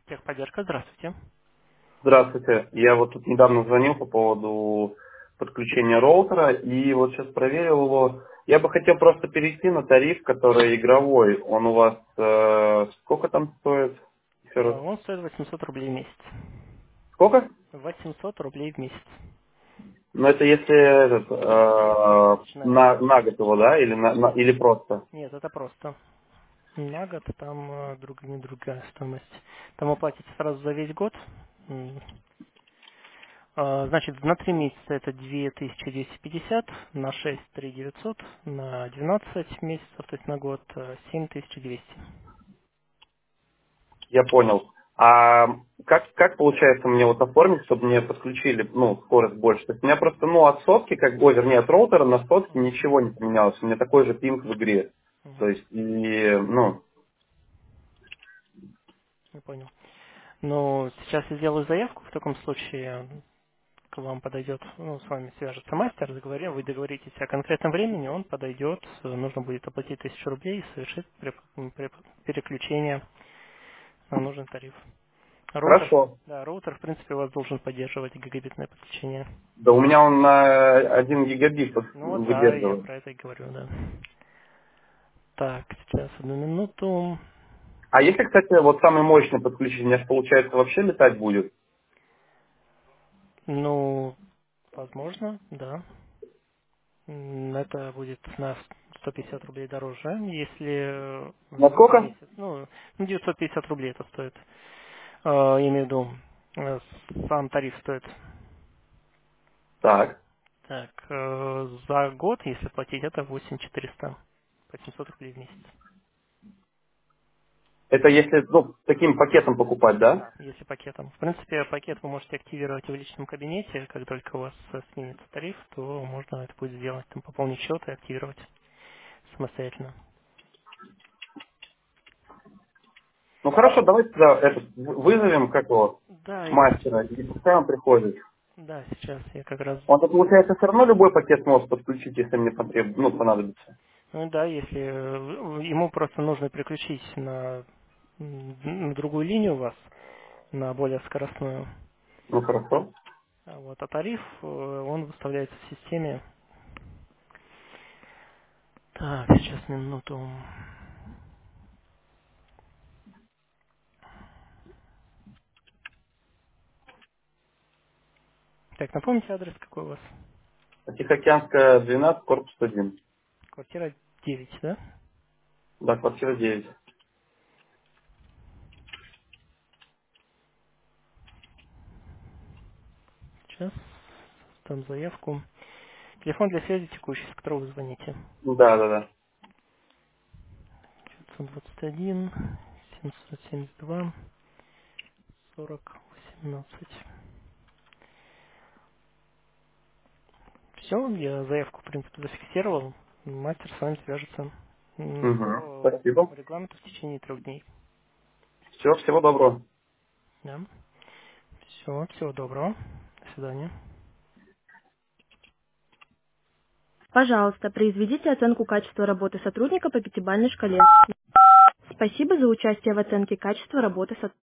Техподдержка, здравствуйте. Здравствуйте. Я вот тут недавно звонил по поводу подключения роутера, и вот сейчас проверил его. Я бы хотел просто перейти на тариф, который игровой. Он у вас сколько там стоит? Еще раз. Он стоит 800 рублей в месяц. Сколько? 800 рублей в месяц. Ну это если Начиная с на год его, да? Или, Нет, или просто? нет, это просто. На год там не другая стоимость. Там вы платите сразу за весь год. М, Значит, на 3 месяца это 2250, на 6 3900, на 12 месяцев, то есть на год 7200. Я понял. А как получается мне вот оформить, чтобы мне подключили, ну, скорость больше? То есть у меня просто, ну, от сотки, как, ой, вернее, от роутера на сотки Мгм, ничего не поменялось. У меня такой же пинг в игре. То мгм, есть, и, ну, я понял. Ну, сейчас я сделаю заявку, в таком случае к вам подойдет, ну, с вами свяжется мастер, вы договоритесь о конкретном времени, он подойдет, нужно будет оплатить 1000 рублей и совершить переключение на нужный тариф. Роутер, хорошо. да, роутер, в принципе, у вас должен поддерживать гигабитное подключение. Да у меня он на 1 гигабит Ну вот, да, я выдерживает. про это и говорю, да. Так, сейчас, одну минуту. А если, кстати, вот самый мощный подключить, у меня же, получается, вообще летать будет? Ну, возможно, да. Это будет на 150 рублей дороже, если На в сколько? месяц. Ну, 950 рублей это стоит. Я имею в виду, сам тариф стоит. Так. Так, за год, если платить, это 8400. 800 рублей в месяц. Это если, ну, таким пакетом покупать, да? Да, если пакетом. В принципе, пакет вы можете активировать в личном кабинете. Как только у вас сменится тариф, то можно это будет сделать. Там пополнить счет и активировать самостоятельно. Ну хорошо, давайте тогда вызовем как его Да, мастера, и пускай он приходит. да, сейчас я как раз. Он-то, получается, все равно любой пакет может подключить, если мне ну, понадобится. Ну да, если ему просто нужно переключить на другую линию у вас, на более скоростную. Ну хорошо. А тариф, он выставляется в системе. Так, сейчас минуту. Так, напомните адрес какой у вас? Тихоокеанская 12, корпус 1. Квартира 9, да? Да, квартира 9. Сейчас там заявку. Телефон для связи текущий, с которого вы звоните. Да, да, да. 921 772 40 18. Все, я заявку, в принципе, зафиксировал. Мастер с вами свяжется Угу. по Спасибо. регламенту в течение 3 дней. Все, всего доброго. Да. Все, всего доброго. До свидания. Пожалуйста, произведите оценку качества работы сотрудника по пятибалльной шкале. Спасибо за участие в оценке качества работы сотрудника.